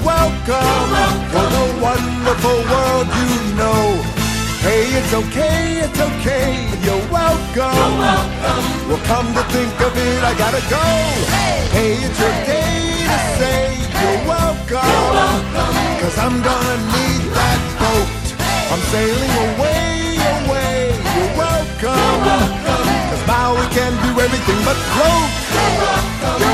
welcome for the wonderful world you know. Hey, it's okay, you're welcome. Well, come to think of it, I gotta go. Hey, it's your day to say you're welcome. Cause I'm gonna need that boat. I'm sailing away, you're welcome. Cause Maui can do everything but float.